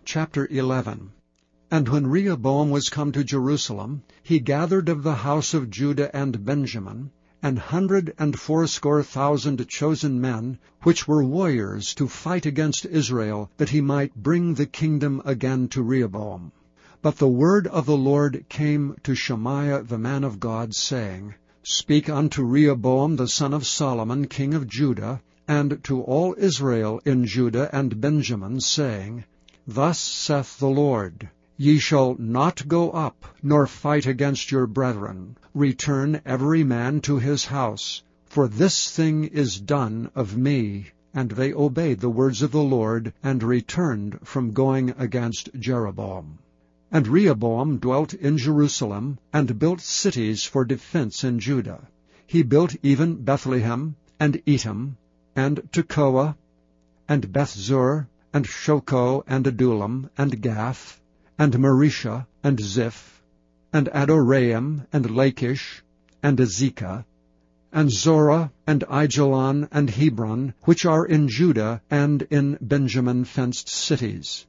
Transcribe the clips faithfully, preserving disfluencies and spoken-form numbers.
Chapter eleven. And when Rehoboam was come to Jerusalem, he gathered of the house of Judah and Benjamin an hundred and fourscore thousand chosen men, which were warriors to fight against Israel, that he might bring the kingdom again to Rehoboam. But the word of the Lord came to Shemaiah the man of God, saying, Speak unto Rehoboam the son of Solomon, king of Judah, and to all Israel in Judah and Benjamin, saying, Thus saith the Lord, Ye shall not go up, nor fight against your brethren. Return every man to his house, for this thing is done of me. And they obeyed the words of the Lord, and returned from going against Jeroboam. And Rehoboam dwelt in Jerusalem, and built cities for defense in Judah. He built even Bethlehem, and Etam, and Tekoa, and Bethzur, and Shoko, and Adullam, and Gath, and Marisha, and Ziph, and Adoraim, and Lachish, and Azekah, and Zorah, and Aijalon, and Hebron, which are in Judah and in Benjamin fenced cities.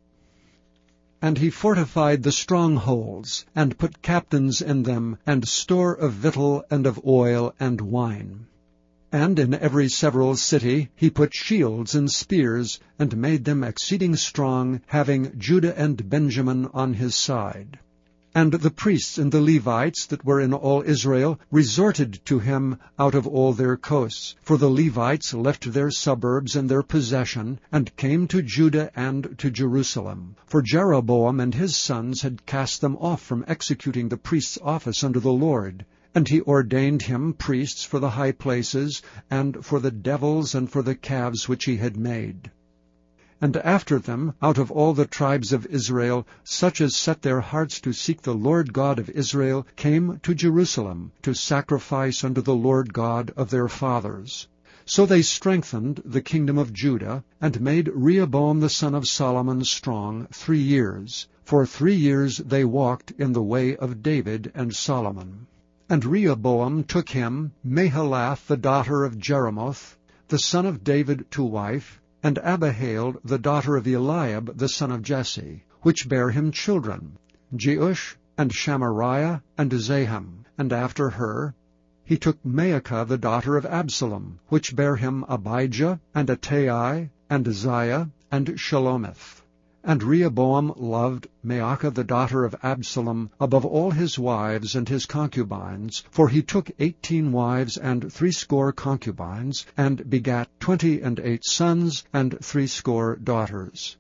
And he fortified the strongholds, and put captains in them, and store of victual, and of oil, and wine. And in every several city he put shields and spears, and made them exceeding strong, having Judah and Benjamin on his side. And the priests and the Levites that were in all Israel resorted to him out of all their coasts. For the Levites left their suburbs and their possession, and came to Judah and to Jerusalem. For Jeroboam and his sons had cast them off from executing the priest's office unto the Lord. And he ordained him priests for the high places, and for the devils, and for the calves which he had made. And after them, out of all the tribes of Israel, such as set their hearts to seek the Lord God of Israel, came to Jerusalem, to sacrifice unto the Lord God of their fathers. So they strengthened the kingdom of Judah, and made Rehoboam the son of Solomon strong three years. For three years they walked in the way of David and Solomon. And Rehoboam took him Mahalath the daughter of Jeremoth, the son of David, to wife, and Abihail the daughter of Eliab the son of Jesse, which bare him children, Jeush, and Shamariah, and Zaham. And after her he took Maacah the daughter of Absalom, which bare him Abijah, and Attai, and Uzziah, and Shelomith. And Rehoboam loved Maacah the daughter of Absalom above all his wives and his concubines, for he took eighteen wives and threescore concubines, and begat twenty and eight sons and threescore daughters.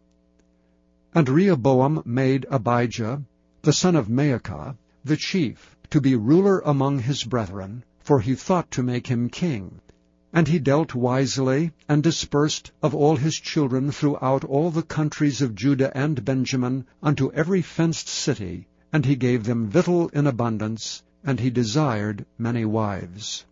And Rehoboam made Abijah, the son of Maacah, the chief, to be ruler among his brethren, for he thought to make him king. And he dealt wisely, and dispersed of all his children throughout all the countries of Judah and Benjamin unto every fenced city, and he gave them victual in abundance, and he desired many wives.